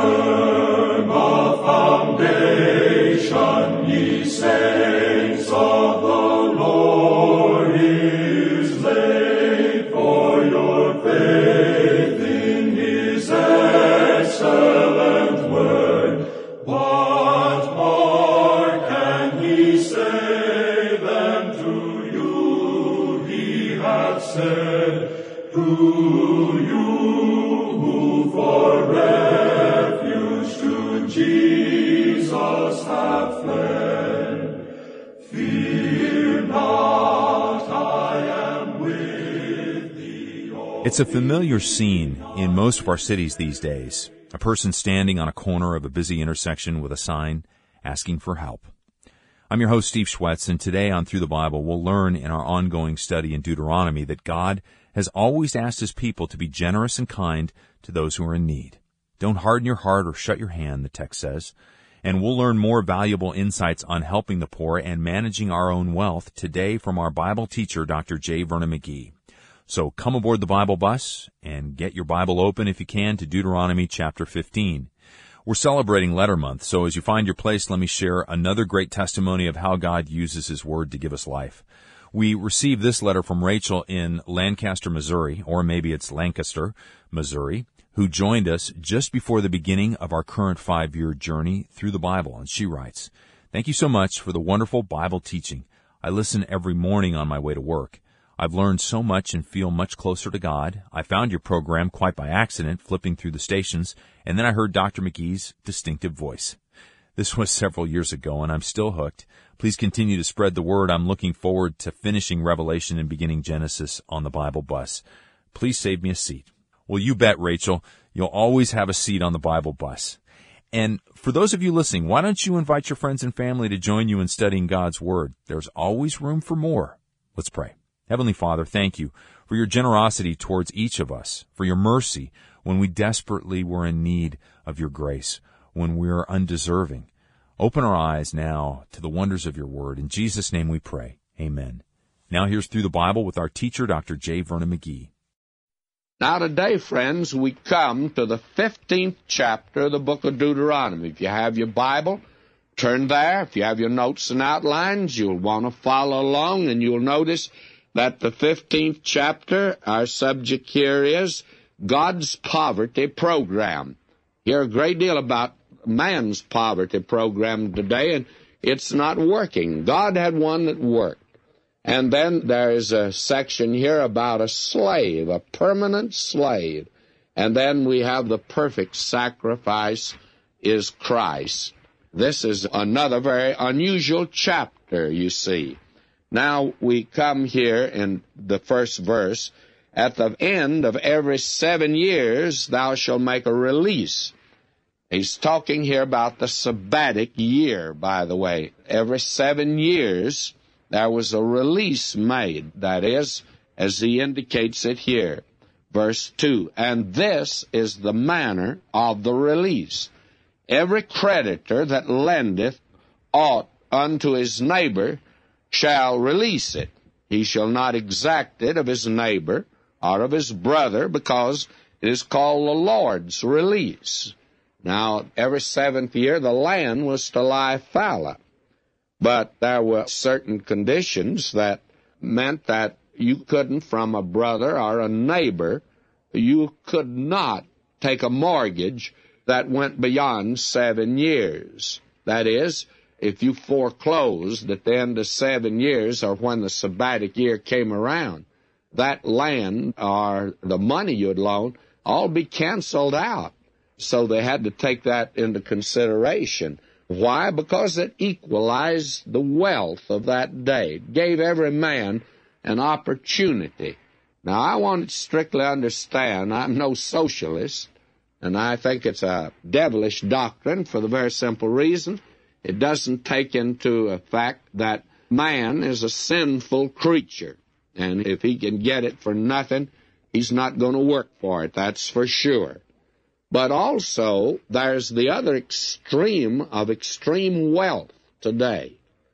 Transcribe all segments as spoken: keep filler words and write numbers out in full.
firm a foundation, ye saints of the Lord is laid, for your faith in his excellent word. What more can he say than to you he hath said? To you who for refuge to Jesus have fled, fear not, I am with thee. It's a familiar scene in most of our cities these days. A person standing on a corner of a busy intersection with a sign asking for help. I'm your host, Steve Schwetz, and today on Through the Bible, we'll learn in our ongoing study in Deuteronomy that God has always asked his people to be generous and kind to those who are in need. Don't harden your heart or shut your hand, the text says. And we'll learn more valuable insights on helping the poor and managing our own wealth today from our Bible teacher, Doctor J. Vernon McGee. So come aboard the Bible bus and get your Bible open if you can to Deuteronomy chapter fifteen. We're celebrating Letter Month, so as you find your place, let me share another great testimony of how God uses his word to give us life. We received this letter from Rachel in Lancaster, Missouri, or maybe it's Lancaster, Missouri, who joined us just before the beginning of our current five-year journey through the Bible. And she writes, "Thank you so much for the wonderful Bible teaching. I listen every morning on my way to work. I've learned so much and feel much closer to God. I found your program quite by accident, flipping through the stations, and then I heard Doctor McGee's distinctive voice. This was several years ago, and I'm still hooked. Please continue to spread the word. I'm looking forward to finishing Revelation and beginning Genesis on the Bible bus. Please save me a seat." Well, you bet, Rachel. You'll always have a seat on the Bible bus. And for those of you listening, why don't you invite your friends and family to join you in studying God's Word? There's always room for more. Let's pray. Heavenly Father, thank you for your generosity towards each of us, for your mercy when we desperately were in need of your grace, when we are undeserving. Open our eyes now to the wonders of your word. In Jesus' name we pray. Amen. Now here's Through the Bible with our teacher, Doctor J. Vernon McGee. Now today, friends, we come to the fifteenth chapter of the book of Deuteronomy. If you have your Bible, turn there. If you have your notes and outlines, you'll want to follow along, and you'll notice that the fifteenth chapter, our subject here is God's poverty program. Hear a great deal about man's poverty program today, and it's not working. God had one that worked. And then there is a section here about a slave, a permanent slave. And then we have the perfect sacrifice is Christ. This is another very unusual chapter, you see. Now we come here in the first verse. At the end of every seven years thou shalt make a release. He's talking here about the sabbatic year, by the way. Every seven years there was a release made. That is, as he indicates it here. Verse two, and this is the manner of the release. Every creditor that lendeth aught unto his neighbor shall release it. He shall not exact it of his neighbor or of his brother, because it is called the Lord's release. Now, every seventh year, the land was to lie fallow. But there were certain conditions that meant that you couldn't, from a brother or a neighbor, you could not take a mortgage that went beyond seven years. That is, if you foreclosed at the end of seven years or when the sabbatic year came around, that land or the money you'd loaned all be canceled out. So they had to take that into consideration. Why? Because it equalized the wealth of that day. It gave every man an opportunity. Now, I want to strictly understand, I'm no socialist, and I think it's a devilish doctrine for the very simple reason it doesn't take into effect that man is a sinful creature. And if he can get it for nothing, he's not going to work for it, that's for sure. But also, there's the other extreme of extreme wealth today.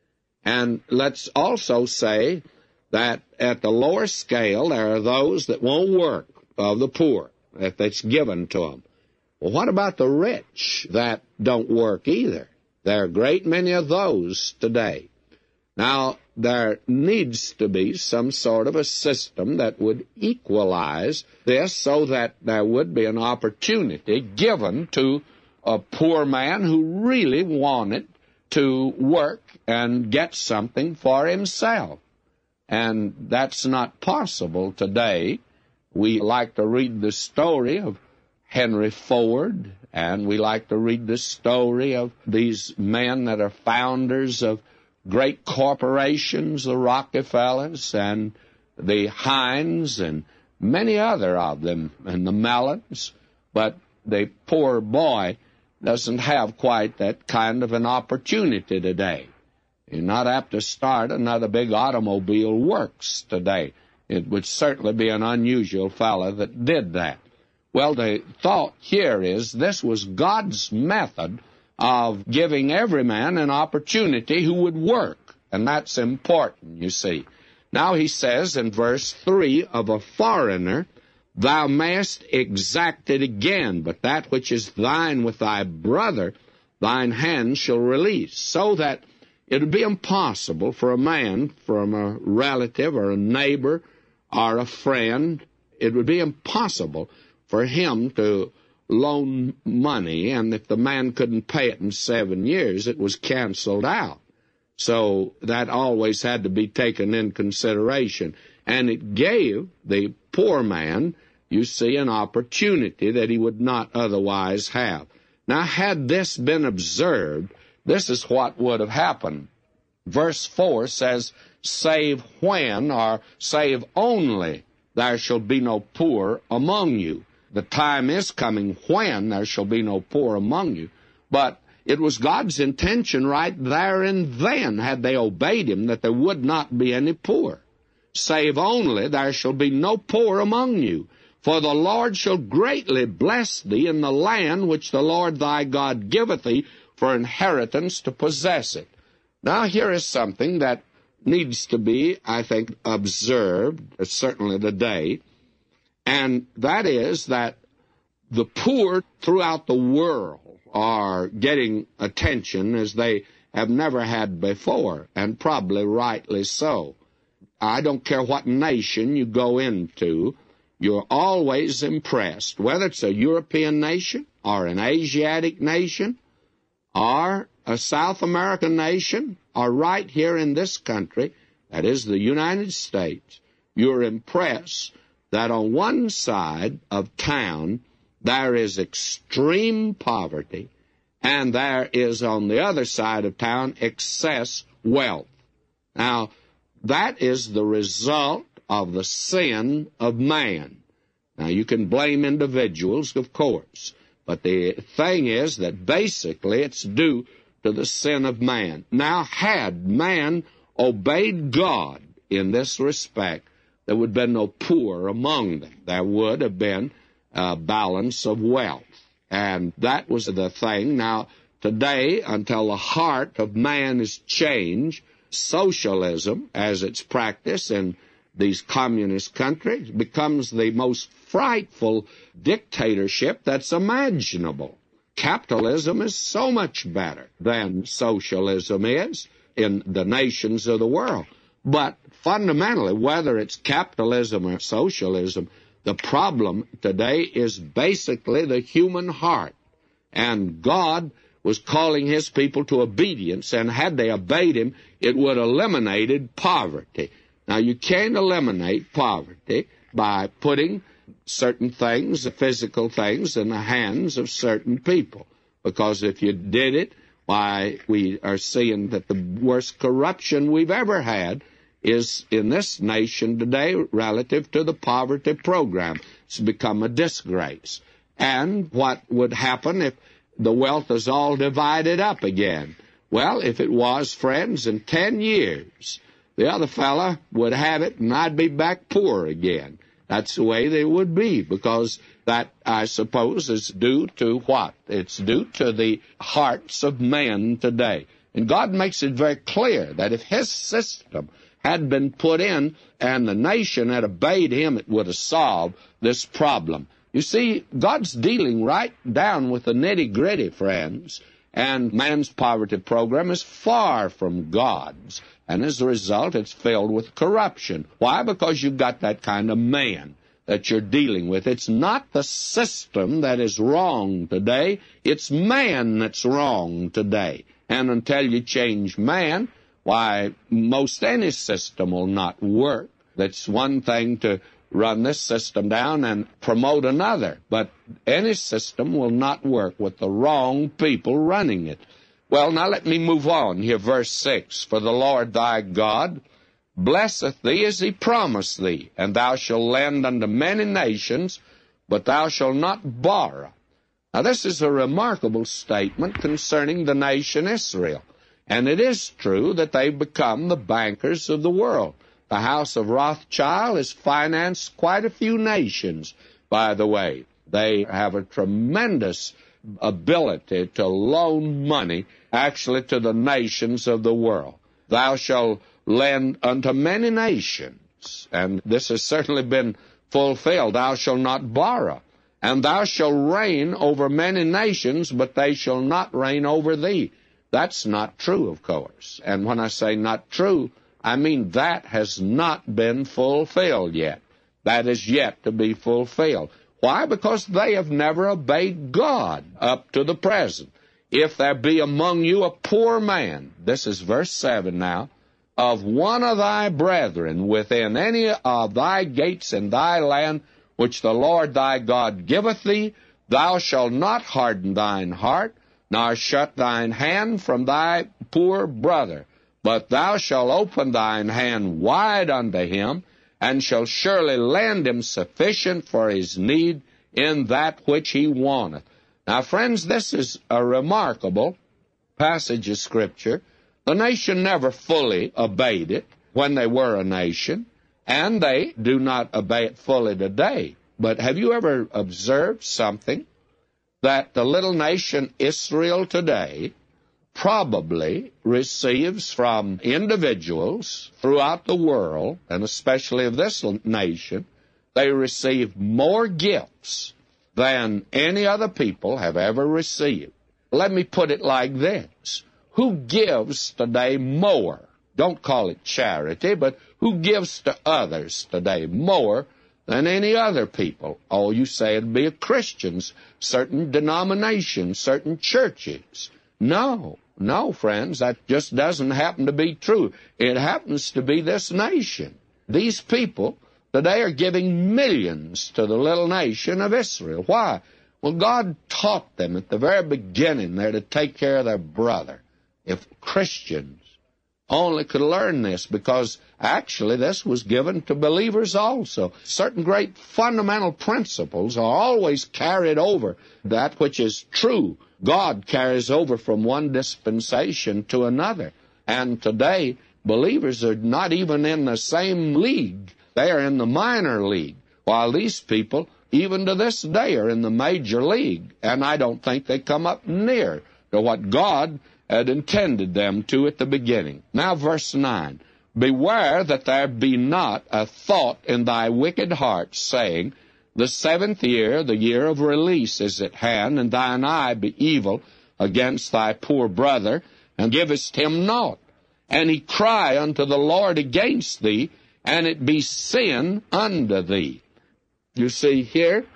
And let's also say that at the lower scale, there are those that won't work, of the poor, if it's given to them. Well, what about the rich that don't work either? There are a great many of those today. Now, there needs to be some sort of a system that would equalize this so that there would be an opportunity given to a poor man who really wanted to work and get something for himself. And that's not possible today. We like to read the story of Henry Ford, and we like to read the story of these men that are founders of great corporations, the Rockefellers and the Heinz and many other of them, and the Mellons. But the poor boy doesn't have quite that kind of an opportunity today. You're not apt to start another big automobile works today. It would certainly be an unusual fellow that did that. Well, the thought here is this was God's method of giving every man an opportunity who would work, and that's important, you see. Now he says in verse three, of a foreigner thou mayest exact it again, but that which is thine with thy brother thine hand shall release, so that it would be impossible for a man from a relative or a neighbor or a friend, it would be impossible for him to loan money, and if the man couldn't pay it in seven years, it was canceled out. So that always had to be taken in consideration. And it gave the poor man, you see, an opportunity that he would not otherwise have. Now, had this been observed, this is what would have happened. Verse four says, save when, or save only, there shall be no poor among you. The time is coming when there shall be no poor among you. But it was God's intention right there and then, had they obeyed him, that there would not be any poor. Save only, there shall be no poor among you. For the Lord shall greatly bless thee in the land which the Lord thy God giveth thee for inheritance to possess it. Now here is something that needs to be, I think, observed, certainly today, and that is that the poor throughout the world are getting attention as they have never had before, and probably rightly so. I don't care what nation you go into, you're always impressed, whether it's a European nation or an Asiatic nation or a South American nation or right here in this country, that is the United States. You're impressed that on one side of town there is extreme poverty, and there is on the other side of town excess wealth. Now, that is the result of the sin of man. Now, you can blame individuals, of course, but the thing is that basically it's due to the sin of man. Now, had man obeyed God in this respect, there would have been no poor among them. There would have been a balance of wealth. And that was the thing. Now, today, until the heart of man is changed, socialism, as it's practiced in these communist countries, becomes the most frightful dictatorship that's imaginable. Capitalism is so much better than socialism is in the nations of the world. But fundamentally, whether it's capitalism or socialism, the problem today is basically the human heart. And God was calling his people to obedience, and had they obeyed him, it would have eliminated poverty. Now, you can't eliminate poverty by putting certain things, physical things, in the hands of certain people. Because if you did it, why, we are seeing that the worst corruption we've ever had is in this nation today relative to the poverty program. It's become a disgrace. And what would happen if the wealth is all divided up again? Well, if it was, friends, in ten years, the other fella would have it and I'd be back poor again. That's the way they would be, because that, I suppose, is due to what? It's due to the hearts of men today. And God makes it very clear that if his system had been put in and the nation had obeyed him, it would have solved this problem. You see, God's dealing right down with the nitty-gritty, friends, and man's poverty program is far from God's, and as a result, it's filled with corruption. Why? Because you've got that kind of man that you're dealing with. It's not the system that is wrong today, it's man that's wrong today. And until you change man, why, most any system will not work. That's one thing to run this system down and promote another, but any system will not work with the wrong people running it. Well, now let me move on here, verse six. For the Lord thy God blesseth thee as he promised thee, and thou shalt lend unto many nations, but thou shalt not borrow. Now this is a remarkable statement concerning the nation Israel, and it is true that they've become the bankers of the world. The house of Rothschild has financed quite a few nations, by the way. They have a tremendous ability to loan money actually to the nations of the world. Thou shalt lend unto many nations, and this has certainly been fulfilled. Thou shalt not borrow, and thou shalt reign over many nations, but they shall not reign over thee. That's not true, of course. And when I say not true, I mean that has not been fulfilled yet. That is yet to be fulfilled. Why? Because they have never obeyed God up to the present. If there be among you a poor man, this is verse seven now, of one of thy brethren within any of thy gates in thy land, which the Lord thy God giveth thee, thou shalt not harden thine heart, nor shut thine hand from thy poor brother. But thou shalt open thine hand wide unto him, and shalt surely lend him sufficient for his need in that which he wanteth. Now, friends, this is a remarkable passage of Scripture. The nation never fully obeyed it when they were a nation, and they do not obey it fully today. But have you ever observed something? That the little nation Israel today probably receives from individuals throughout the world, and especially of this nation, they receive more gifts than any other people have ever received. Let me put it like this. Who gives today more? Don't call it charity, but who gives to others today more than any other people? Oh, you say it'd be Christians, certain denominations, certain churches. No. No, friends, that just doesn't happen to be true. It happens to be this nation. These people today are giving millions to the little nation of Israel. Why? Well, God taught them at the very beginning there to take care of their brother. If Christians only could learn this, because actually this was given to believers also. Certain great fundamental principles are always carried over. That which is true, God carries over from one dispensation to another. And today, believers are not even in the same league. They are in the minor league, while these people, even to this day, are in the major league. And I don't think they come up near to what God had intended them to at the beginning. Now, verse nine. Beware that there be not a thought in thy wicked heart, saying, the seventh year, the year of release, is at hand, and thine eye be evil against thy poor brother, and givest him naught. And he cry unto the Lord against thee, and it be sin unto thee. You see here,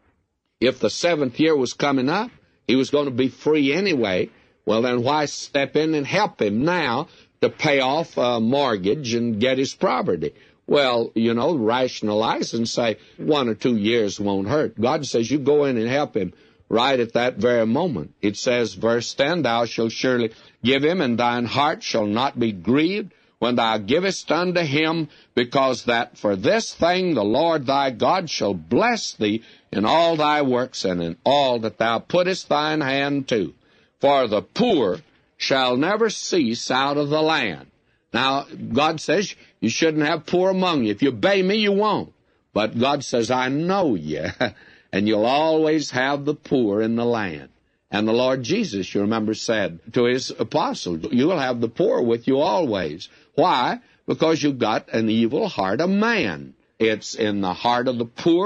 if the seventh year was coming up, he was going to be free anyway. Well, then why step in and help him now to pay off a mortgage and get his property? Well, you know, rationalize and say one or two years won't hurt. God says you go in and help him right at that very moment. It says, verse ten, thou shalt surely give him, and thine heart shall not be grieved when thou givest unto him, because that for this thing the Lord thy God shall bless thee in all thy works and in all that thou puttest thine hand to. For the poor shall never cease out of the land. Now, God says you shouldn't have poor among you. If you obey me, you won't. But God says, I know you, and you'll always have the poor in the land. And the Lord Jesus, you remember, said to his apostles, you'll have the poor with you always. Why? Because you've got an evil heart of man. It's in the heart of the poor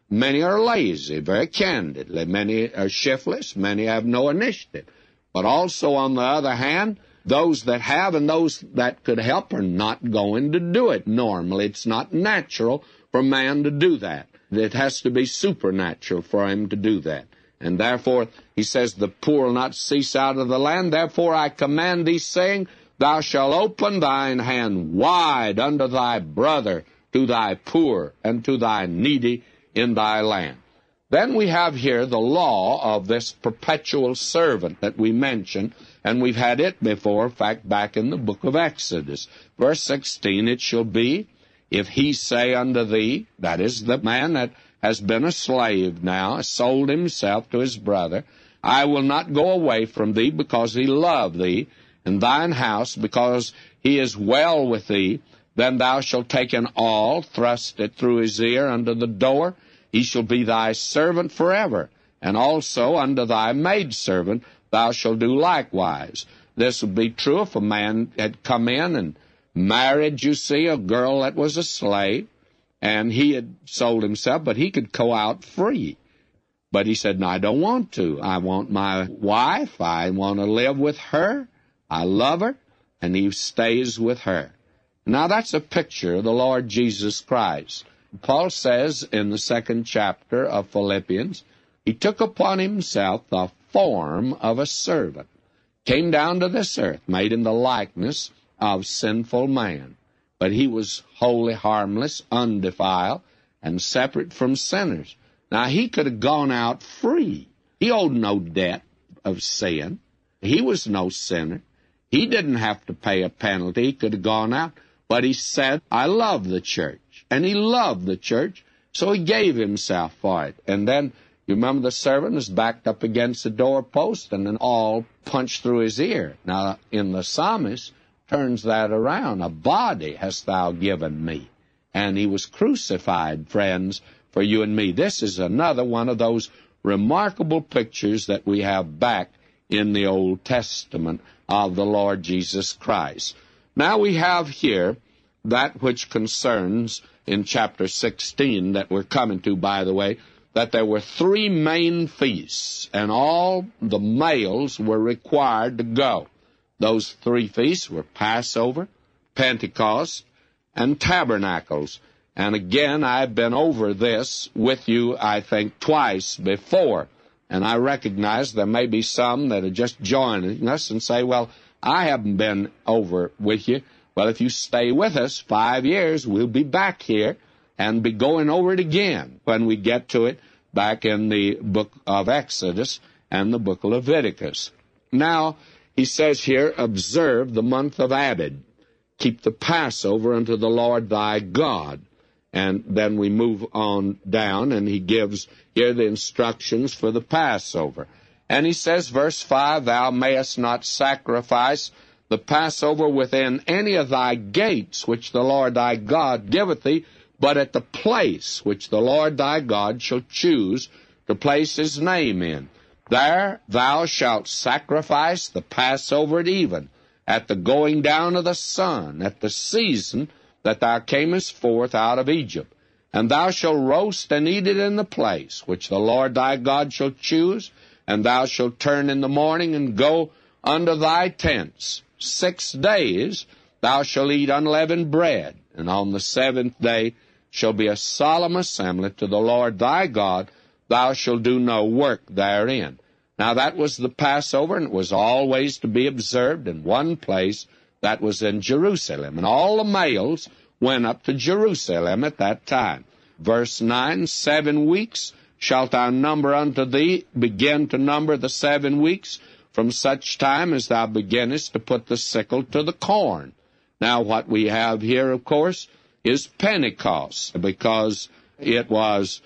Many are lazy, very candidly. Many are shiftless. Many have no initiative. But also, on the other hand, those that have and those that could help are not going to do it normally. It's not natural for man to do that. It has to be supernatural for him to do that. And therefore, he says, the poor will not cease out of the land. Therefore, I command thee, saying, thou shalt open thine hand wide unto thy brother, to thy poor, and to thy needy in thy land. Then we have here the law of this perpetual servant that we mentioned, and we've had it before, in fact, back in the book of Exodus. Verse sixteen, it shall be, if he say unto thee, that is the man that has been a slave now, sold himself to his brother, I will not go away from thee, because he loved thee, and thine house, because he is well with thee, then thou shalt take an awl, thrust it through his ear unto the door. He shall be thy servant forever, and also unto thy maidservant thou shalt do likewise. This would be true if a man had come in and married, you see, a girl that was a slave, and he had sold himself, but he could go out free. But he said, no, I don't want to. I want my wife. I want to live with her. I love her, and he stays with her. Now, that's a picture of the Lord Jesus Christ. Paul says in the second chapter of Philippians, he took upon himself the form of a servant, came down to this earth, made in the likeness of sinful man. But he was wholly harmless, undefiled, and separate from sinners. Now, he could have gone out free. He owed no debt of sin. He was no sinner. He didn't have to pay a penalty. He could have gone out. But he said, I love the church. And he loved the church, so he gave himself for it. And then, you remember the servant was backed up against the doorpost and an awl punched through his ear. Now, in the psalmist, turns that around. A body hast thou given me. And he was crucified, friends, for you and me. This is another one of those remarkable pictures that we have back in the Old Testament of the Lord Jesus Christ. Now we have here that which concerns in chapter sixteen that we're coming to, by the way, that there were three main feasts, and all the males were required to go. Those three feasts were Passover, Pentecost, and Tabernacles. And again, I've been over this with you, I think, twice before. And I recognize there may be some that are just joining us and say, well, I haven't been over with you. Well, if you stay with us five years, we'll be back here and be going over it again when we get to it back in the book of Exodus and the book of Leviticus. Now, he says here, observe the month of Abib. Keep the Passover unto the Lord thy God. And then we move on down, and he gives here the instructions for the Passover. And he says, verse five, thou mayest not sacrifice the Passover within any of thy gates, which the Lord thy God giveth thee, but at the place which the Lord thy God shall choose to place his name in. There thou shalt sacrifice the Passover at even, at the going down of the sun, at the season that thou camest forth out of Egypt. And thou shalt roast and eat it in the place which the Lord thy God shall choose, and thou shalt turn in the morning and go unto thy tents. Six days thou shalt eat unleavened bread, and on the seventh day shall be a solemn assembly to the Lord thy God. Thou shalt do no work therein. Now that was the Passover, and it was always to be observed in one place, that was in Jerusalem. And all the males went up to Jerusalem at that time. Verse nine, seven weeks shalt thou number unto thee, begin to number the seven weeks, from such time as thou beginnest to put the sickle to the corn. Now what we have here, of course, is Pentecost, because it was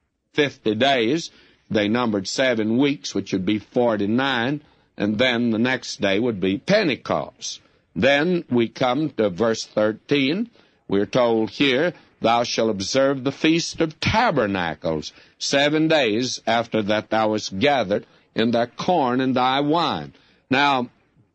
fifty days. They numbered seven weeks, which would be forty-nine, and then the next day would be Pentecost. Then we come to verse thirteen. We're told here, thou shalt observe the Feast of Tabernacles, seven days after that thou wast gathered in thy corn and thy wine. Now,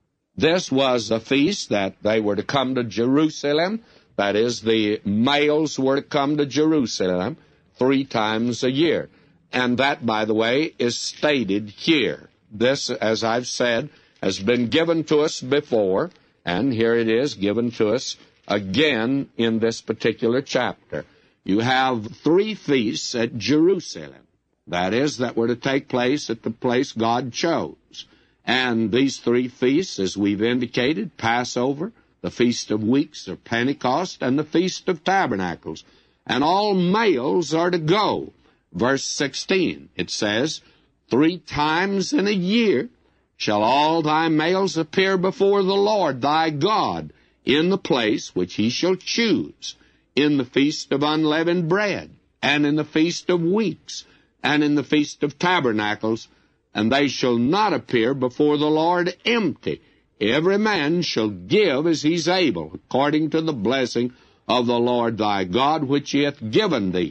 this was a feast that they were to come to Jerusalem. That is, the males were to come to Jerusalem three times a year. And that, by the way, is stated here. This, as I've said, has been given to us before, and here it is given to us again in this particular chapter. You have three feasts at Jerusalem. That is, that were to take place at the place God chose. And these three feasts, as we've indicated, Passover, the Feast of Weeks or Pentecost, and the Feast of Tabernacles. And all males are to go. Verse sixteen, it says, Three times in a year shall all thy males appear before the Lord thy God in the place which he shall choose, in the Feast of Unleavened Bread, and in the Feast of Weeks, and in the Feast of Tabernacles, and they shall not appear before the Lord empty. Every man shall give as he's able, according to the blessing of the Lord thy God, which he hath given thee.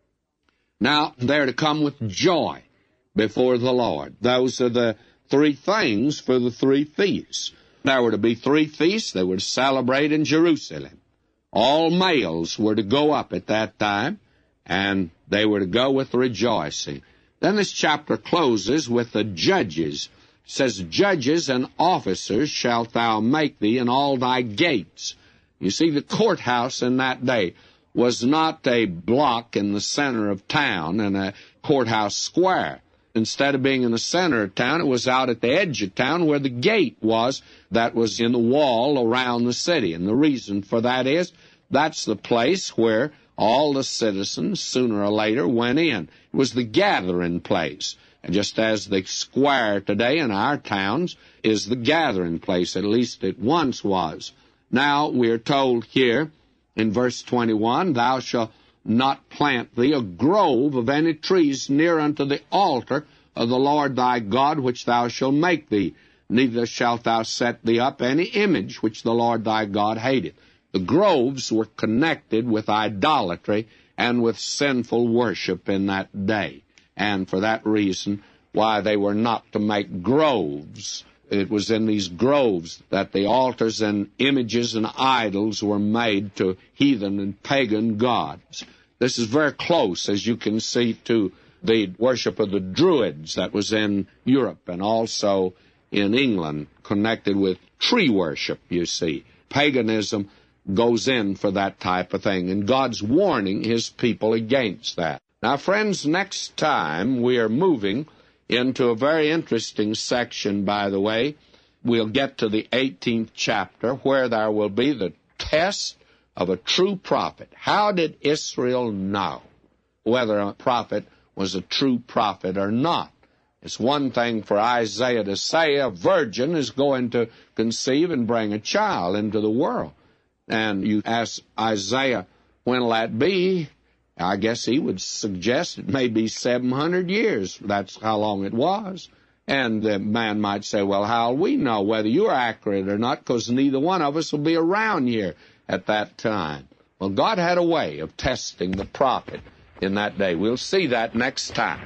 Now, they're to come with joy before the Lord. Those are the three things for the three feasts. There were to be three feasts. They were to celebrate in Jerusalem. All males were to go up at that time, and they were to go with rejoicing. Then this chapter closes with the judges. It says, Judges and officers shalt thou make thee in all thy gates. You see, the courthouse in that day was not a block in the center of town and a courthouse square. Instead of being in the center of town, it was out at the edge of town where the gate was that was in the wall around the city. And the reason for that is that's the place where all the citizens, sooner or later, went in. It was the gathering place. And just as the square today in our towns is the gathering place, at least it once was. Now we are told here in verse twenty-one, Thou shalt not plant thee a grove of any trees near unto the altar of the Lord thy God, which thou shalt make thee. Neither shalt thou set thee up any image which the Lord thy God hateth. The groves were connected with idolatry and with sinful worship in that day. And for that reason, why they were not to make groves. It was in these groves that the altars and images and idols were made to heathen and pagan gods. This is very close, as you can see, to the worship of the Druids that was in Europe and also in England, connected with tree worship, you see. Paganism goes in for that type of thing, and God's warning his people against that. Now, friends, next time we are moving into a very interesting section, by the way. We'll get to the eighteenth chapter, where there will be the test of a true prophet. How did Israel know whether a prophet was a true prophet or not? It's one thing for Isaiah to say a virgin is going to conceive and bring a child into the world. And you ask Isaiah, when will that be? I guess he would suggest it may be seven hundred years. That's how long it was. And the man might say, well, how will we know whether you're accurate or not, because neither one of us will be around here at that time. Well, God had a way of testing the prophet in that day. We'll see that next time.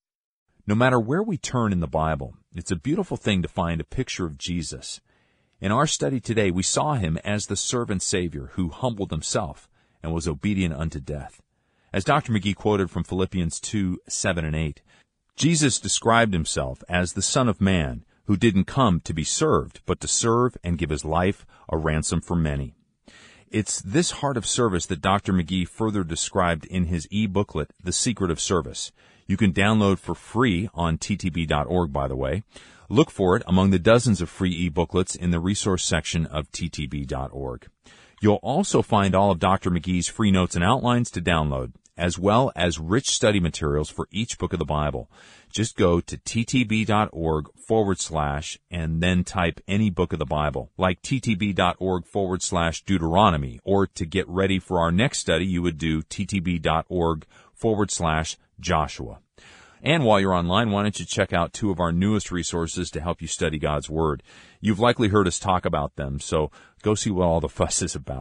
No matter where we turn in the Bible, it's a beautiful thing to find a picture of Jesus. In our study today, we saw him as the servant Savior who humbled himself and was obedient unto death. As Doctor McGee quoted from Philippians two, seven and eight, Jesus described himself as the Son of Man who didn't come to be served, but to serve and give his life a ransom for many. It's this heart of service that Doctor McGee further described in his e-booklet, The Secret of Service. You can download for free on T T B dot org, by the way. Look for it among the dozens of free e-booklets in the resource section of T T B dot org. You'll also find all of Doctor McGee's free notes and outlines to download, as well as rich study materials for each book of the Bible. Just go to T T B dot org forward slash and then type any book of the Bible, like T T B dot org forward slash Deuteronomy, or to get ready for our next study, you would do T T B dot org forward slash Joshua. And while you're online, why don't you check out two of our newest resources to help you study God's Word. You've likely heard us talk about them, so go see what all the fuss is about.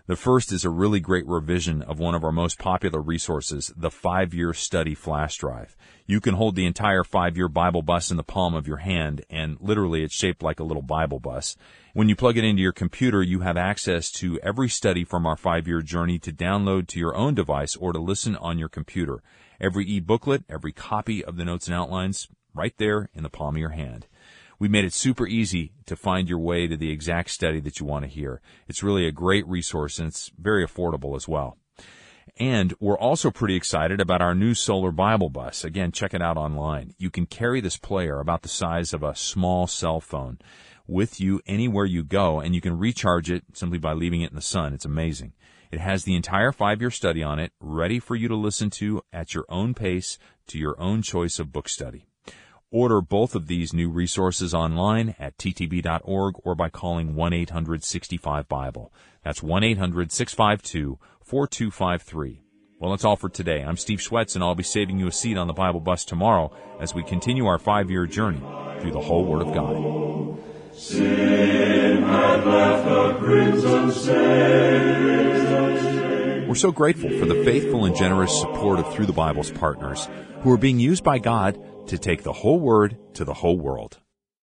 The first is a really great revision of one of our most popular resources, the five-year study flash drive. You can hold the entire five-year Bible bus in the palm of your hand, and literally it's shaped like a little Bible bus. When you plug it into your computer, you have access to every study from our five-year journey to download to your own device or to listen on your computer. Every e-booklet, every copy of the notes and outlines, right there in the palm of your hand. We made it super easy to find your way to the exact study that you want to hear. It's really a great resource, and it's very affordable as well. And we're also pretty excited about our new solar Bible bus. Again, check it out online. You can carry this player about the size of a small cell phone with you anywhere you go, and you can recharge it simply by leaving it in the sun. It's amazing. It has the entire five-year study on it, ready for you to listen to at your own pace to your own choice of book study. Order both of these new resources online at t t b dot org or by calling one eight hundred sixty-five Bible. That's one eight hundred six five two four two five three. Well, that's all for today. I'm Steve Schwetz, and I'll be saving you a seat on the Bible bus tomorrow as we continue our five-year journey through the whole Word of God. Sin had left a crimson stain. We're so grateful for the faithful and generous support of Through the Bible's partners who are being used by God to take the whole Word to the whole world.